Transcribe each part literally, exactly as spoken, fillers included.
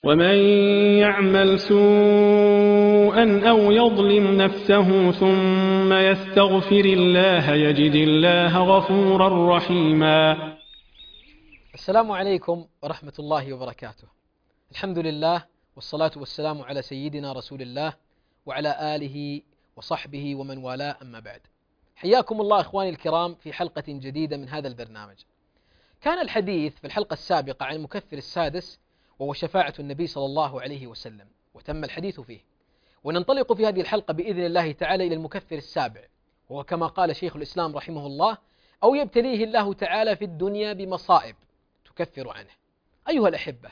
ومن يعمل سوءا أو يظلم نفسه ثم يستغفر الله يجد الله غفورا رحيما. السلام عليكم ورحمة الله وبركاته. الحمد لله والصلاة والسلام على سيدنا رسول الله وعلى آله وصحبه ومن والاه، أما بعد. حياكم الله إخواني الكرام في حلقة جديدة من هذا البرنامج. كان الحديث في الحلقة السابقة عن المكفر السادس وهو شفاعة النبي صلى الله عليه وسلم، وتم الحديث فيه، وننطلق في هذه الحلقة بإذن الله تعالى إلى المكفر السابع، وهو كما قال شيخ الإسلام رحمه الله: أو يبتليه الله تعالى في الدنيا بمصائب تكفر عنه. أيها الأحبة،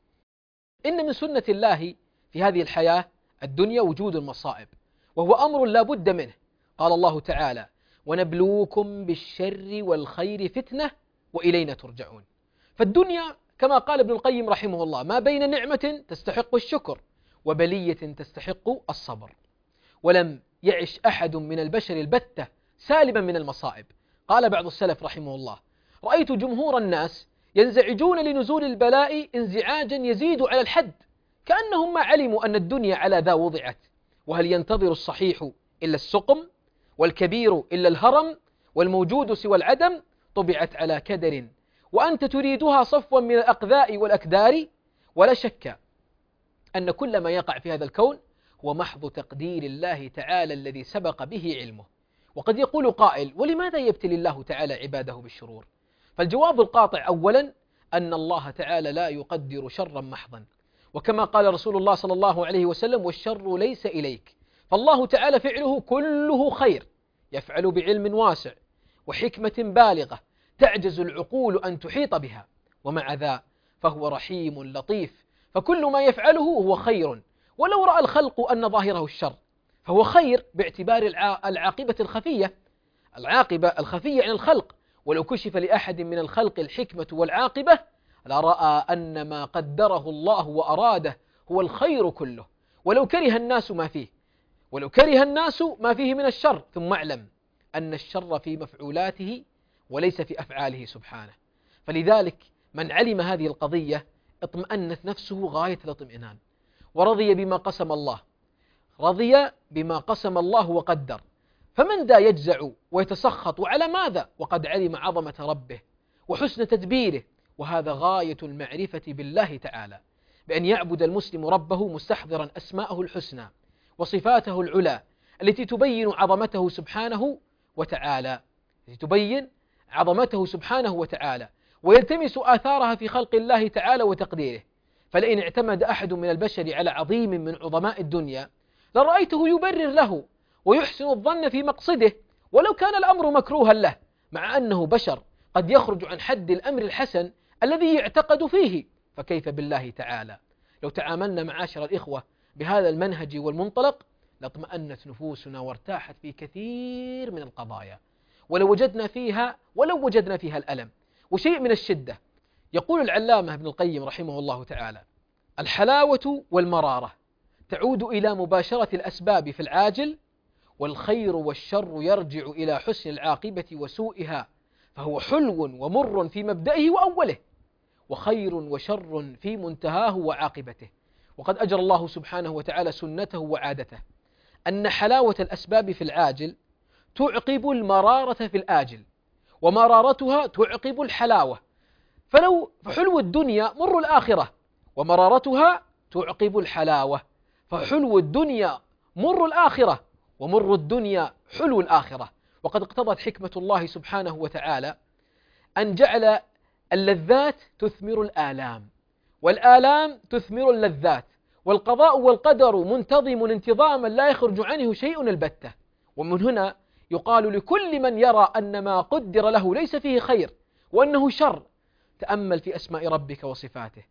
إن من سنة الله في هذه الحياة الدنيا وجود المصائب، وهو أمر لا بد منه. قال الله تعالى: ونبلوكم بالشر والخير فتنة وإلينا ترجعون. فالدنيا كما قال ابن القيم رحمه الله ما بين نعمة تستحق الشكر وبلية تستحق الصبر، ولم يعش أحد من البشر البتة سالما من المصائب. قال بعض السلف رحمه الله: رأيت جمهور الناس ينزعجون لنزول البلاء انزعاجا يزيد على الحد، كأنهم ما علموا أن الدنيا على ذا وضعت، وهل ينتظر الصحيح إلا السقم، والكبير إلا الهرم، والموجود سوى العدم، طبعت على كدر، وأنت تريدها صفوا من الأقذاء والأكدار. ولا شك أن كل ما يقع في هذا الكون هو محض تقدير الله تعالى الذي سبق به علمه. وقد يقول قائل: ولماذا يبتلي الله تعالى عباده بالشرور؟ فالجواب القاطع أولا أن الله تعالى لا يقدر شرا محضا، وكما قال رسول الله صلى الله عليه وسلم: والشر ليس إليك. فالله تعالى فعله كله خير، يفعل بعلم واسع وحكمة بالغة تعجز العقول أن تحيط بها، ومع ذا فهو رحيم لطيف، فكل ما يفعله هو خير، ولو رأى الخلق أن ظاهره الشر فهو خير باعتبار العاقبة الخفية. العاقبة الخفية عن الخلق، ولو كشف لأحد من الخلق الحكمة والعاقبة لرأى أن ما قدره الله وأراده هو الخير كله، ولو كره الناس ما فيه ولو كره الناس ما فيه من الشر. ثم اعلم أن الشر في مفعولاته وليس في أفعاله سبحانه. فلذلك من علم هذه القضية اطمأنت نفسه غاية الاطمئنان، ورضي بما قسم الله رضي بما قسم الله وقدر. فمن ذا يجزع ويتسخط، وعلى ماذا؟ وقد علم عظمة ربه وحسن تدبيره. وهذا غاية المعرفة بالله تعالى، بأن يعبد المسلم ربه مستحضرا أسماءه الحسنى وصفاته العلى التي تبين عظمته سبحانه وتعالى التي تبين عظمته سبحانه وتعالى ويلتمس آثارها في خلق الله تعالى وتقديره. فلئن اعتمد أحد من البشر على عظيم من عظماء الدنيا لرأيته يبرر له ويحسن الظن في مقصده، ولو كان الأمر مكروها له، مع أنه بشر قد يخرج عن حد الأمر الحسن الذي يعتقد فيه. فكيف بالله تعالى؟ لو تعاملنا معاشر الإخوة بهذا المنهج والمنطلق لاطمأنت نفوسنا وارتاحت في كثير من القضايا، ولو وجدنا فيها ولو وجدنا فيها الألم وشيء من الشدة. يقول العلامة ابن القيم رحمه الله تعالى: الحلاوة والمرارة تعود إلى مباشرة الأسباب في العاجل، والخير والشر يرجع إلى حسن العاقبة وسوءها، فهو حلو ومر في مبدئه وأوله، وخير وشر في منتهاه وعاقبته. وقد أجرى الله سبحانه وتعالى سنته وعادته أن حلاوة الأسباب في العاجل تعقب المرارة في الآجل، ومرارتها تعقب الحلاوة. فلو فحلو الدنيا مر الآخرة، ومرارتها تعقب الحلاوة. فحلو الدنيا مر الآخرة، ومر الدنيا حلو الآخرة. وقد اقتضت حكمة الله سبحانه وتعالى أن جعل اللذات تثمر الآلام، والآلام تثمر اللذات، والقضاء والقدر منتظم انتظاما لا يخرج عنه شيء البتة. ومن هنا يقال لكل من يرى أن ما قدر له ليس فيه خير وأنه شر: تأمل في أسماء ربك وصفاته،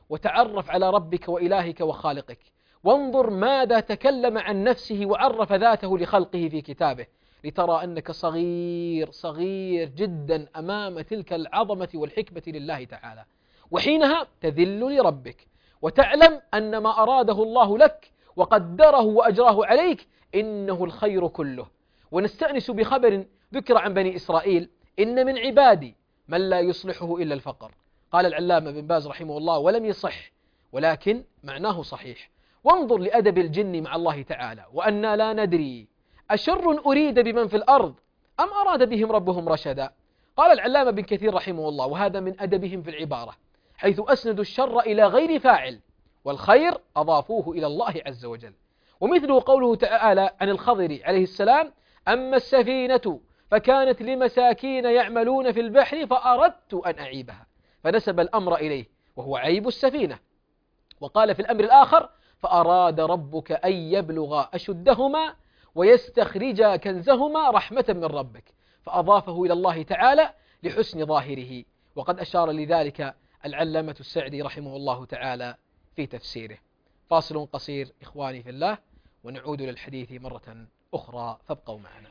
وتعرف على ربك وإلهك وخالقك، وانظر ماذا تكلم عن نفسه وعرف ذاته لخلقه في كتابه، لترى أنك صغير صغير جدا أمام تلك العظمة والحكمة لله تعالى. وحينها تذل لربك وتعلم أن ما أراده الله لك وقدره وأجراه عليك إنه الخير كله. ونستأنس بخبر ذكر عن بني إسرائيل: إن من عبادي من لا يصلحه إلا الفقر. قال العلامة بن باز رحمه الله: ولم يصح ولكن معناه صحيح. وانظر لأدب الجن مع الله تعالى: وأنا لا ندري أشر أريد بمن في الأرض أم أراد بهم ربهم رشدا. قال العلامة بن كثير رحمه الله: وهذا من أدبهم في العبارة، حيث أسندوا الشر إلى غير فاعل والخير أضافوه إلى الله عز وجل. ومثله قوله تعالى عن الخضر عليه السلام: أما السفينة فكانت لمساكين يعملون في البحر فأردت أن أعيبها، فنسب الأمر إليه وهو عيب السفينة. وقال في الأمر الآخر: فأراد ربك أن يبلغ أشدهما ويستخرجا كنزهما رحمة من ربك، فأضافه إلى الله تعالى لحسن ظاهره. وقد أشار لذلك العلامة السعدي رحمه الله تعالى في تفسيره. فاصل قصير إخواني في الله، ونعود للحديث مرة أخرى، فابقوا معنا.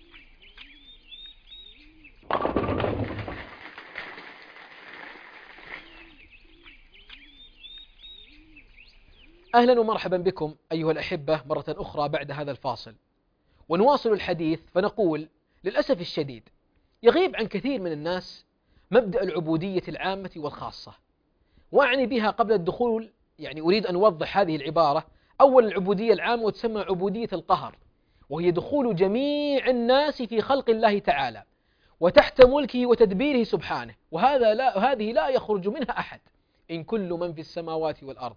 أهلا ومرحبا بكم أيها الأحبة مرة أخرى بعد هذا الفاصل، ونواصل الحديث. فنقول للأسف الشديد يغيب عن كثير من الناس مبدأ العبودية العامة والخاصة. وأعني بها قبل الدخول، يعني أريد أن أوضح هذه العبارة. أولا، العبودية العامة وتسمى عبودية القهر، وهي دخول جميع الناس في خلق الله تعالى وتحت ملكه وتدبيره سبحانه، وهذا لا هذه لا يخرج منها أحد. إن كل من في السماوات والأرض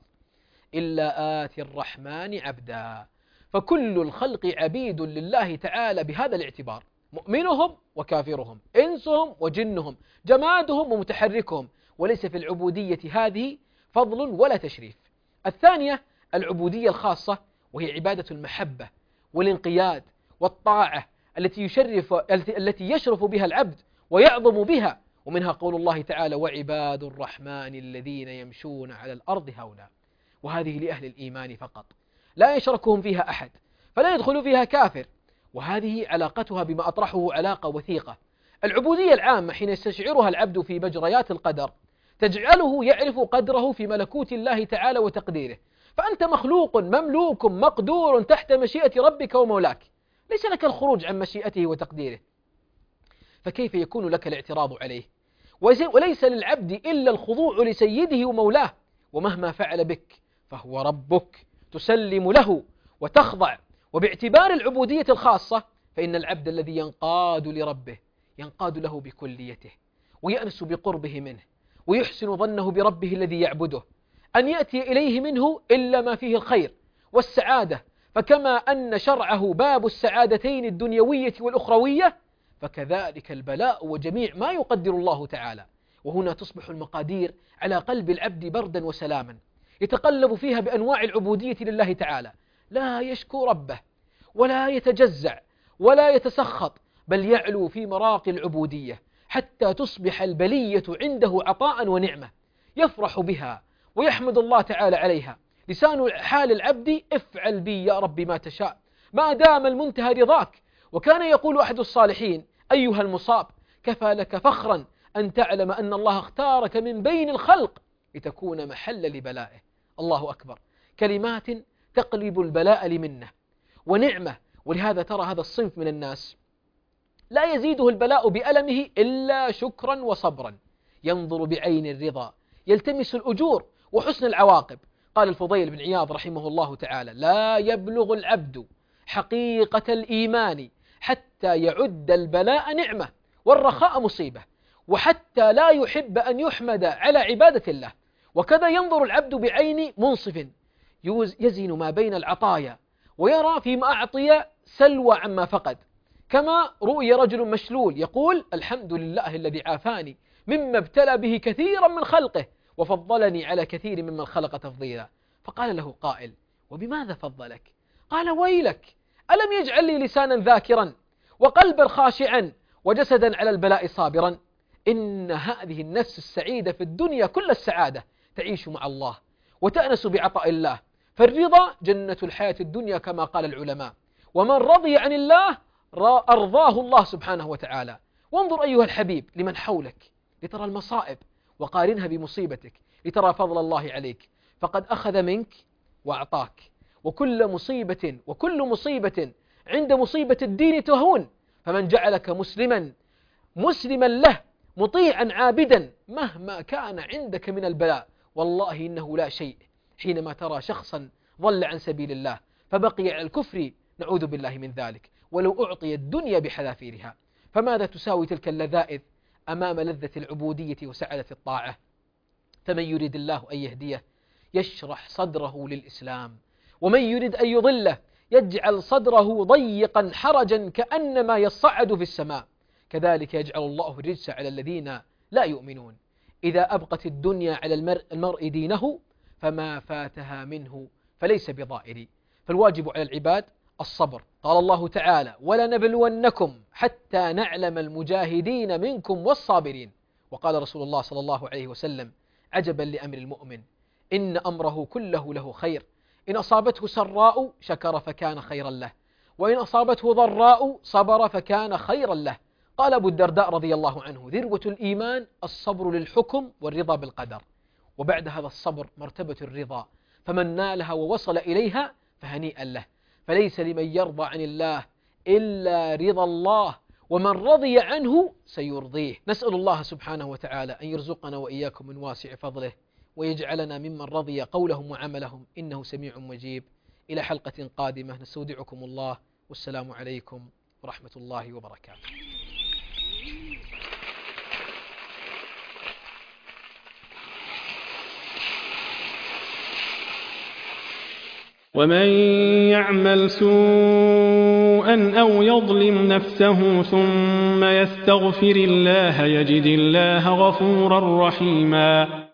إلا آتي الرحمن عبدا. فكل الخلق عبيد لله تعالى بهذا الاعتبار، مؤمنهم وكافرهم، إنسهم وجنهم، جمادهم ومتحركهم، وليس في العبودية هذه فضل ولا تشريف. الثانية العبودية الخاصة، وهي عبادة المحبة والانقياد والطاعة التي يشرف التي يشرف بها العبد ويعظم بها. ومنها قول الله تعالى: وعباد الرحمن الذين يمشون على الأرض هونا. وهذه لأهل الإيمان فقط، لا يشركهم فيها أحد، فلا يدخل فيها كافر، وهذه علاقتها بما أطرحه علاقة وثيقة. العبودية العامة حين يستشعرها العبد في مجريات القدر تجعله يعرف قدره في ملكوت الله تعالى وتقديره. فأنت مخلوق مملوك مقدور تحت مشيئة ربك ومولاك، ليس لك الخروج عن مشيئته وتقديره، فكيف يكون لك الاعتراض عليه؟ وليس للعبد إلا الخضوع لسيده ومولاه، ومهما فعل بك فهو ربك، تسلم له وتخضع. وباعتبار العبودية الخاصة فإن العبد الذي ينقاد لربه ينقاد له بكليته، ويأنس بقربه منه، ويحسن ظنه بربه الذي يعبده، أن يأتي إليه منه إلا ما فيه الخير والسعادة. فكما أن شرعه باب السعادتين الدنيوية والأخروية، فكذلك البلاء وجميع ما يقدر الله تعالى. وهنا تصبح المقادير على قلب العبد بردا وسلاما، يتقلب فيها بأنواع العبودية لله تعالى، لا يشكو ربه ولا يتجزع ولا يتسخط، بل يعلو في مراقي العبودية حتى تصبح البلية عنده عطاء ونعمة يفرح بها ويحمد الله تعالى عليها. لسان حال العبد: افعل بي يا رب ما تشاء ما دام المنتهى رضاك. وكان يقول أحد الصالحين: أيها المصاب، كفى لك فخرا أن تعلم أن الله اختارك من بين الخلق لتكون محل لبلائه. الله أكبر، كلمات تقلب البلاء لمنة ونعمة. ولهذا ترى هذا الصنف من الناس لا يزيده البلاء بألمه إلا شكرا وصبرا، ينظر بعين الرضا، يلتمس الأجور وحسن العواقب. قال الفضيل بن عياض رحمه الله تعالى: لا يبلغ العبد حقيقة الإيمان حتى يعد البلاء نعمة والرخاء مصيبة، وحتى لا يحب أن يحمد على عبادة الله. وكذا ينظر العبد بعين منصف يزن ما بين العطايا، ويرى فيما أعطي سلوى عما فقد. كما رؤي رجل مشلول يقول: الحمد لله الذي عافاني مما ابتلى به كثيرا من خلقه وفضلني على كثير ممن خلق تفضيلا. فقال له قائل: وبماذا فضلك؟ قال: ويلك، ألم يجعل لي لسانا ذاكرا وقلبا خاشعا وجسدا على البلاء صابرا؟ إن هذه النفس السعيدة في الدنيا كل السعادة تعيش مع الله وتأنس بعطاء الله، فالرضا جنة الحياة الدنيا كما قال العلماء، ومن رضي عن الله أرضاه الله سبحانه وتعالى. وانظر أيها الحبيب لمن حولك لترى المصائب، وقارنها بمصيبتك لترى فضل الله عليك، فقد أخذ منك وأعطاك. وكل مصيبة وكل مصيبة عند مصيبة الدين تهون، فمن جعلك مسلما مسلما له مطيعا عابدا مهما كان عندك من البلاء، والله إنه لا شيء حينما ترى شخصا ضل عن سبيل الله فبقي على الكفر، نعوذ بالله من ذلك، ولو أعطي الدنيا بحذافيرها. فماذا تساوي تلك اللذائذ أمام لذة العبودية وسعادة الطاعة؟ فمن يريد الله أن يهديه يشرح صدره للإسلام، ومن يريد أن يضله يجعل صدره ضيقا حرجا كأنما يصعد في السماء. كذلك يجعل الله الرجس على الذين لا يؤمنون. إذا أبقت الدنيا على المرء, المرء دينه فما فاتها منه فليس بضائر. فالواجب على العباد الصبر. قال الله تعالى: ولنبلونكم حتى نعلم المجاهدين منكم والصابرين. وقال رسول الله صلى الله عليه وسلم: عجبا لأمر المؤمن، إن أمره كله له خير، إن أصابته سراء شكر فكان خيرا له، وإن أصابته ضراء صبر فكان خيرا له. قال أبو الدرداء رضي الله عنه: ذروة الإيمان الصبر للحكم والرضا بالقدر، وبعد هذا الصبر مرتبة الرضا، فمن نالها ووصل إليها فهنيئا له. فليس لمن يرضى عن الله إلا رضا الله، ومن رضي عنه سيرضيه. نسأل الله سبحانه وتعالى أن يرزقنا وإياكم من واسع فضله، ويجعلنا ممن رضي قولهم وعملهم، إنه سميع مجيب. إلى حلقة قادمة نستودعكم الله، والسلام عليكم ورحمة الله وبركاته. ومن يعمل سوءا أو يظلم نفسه ثم يستغفر الله يجد الله غفورا رحيما.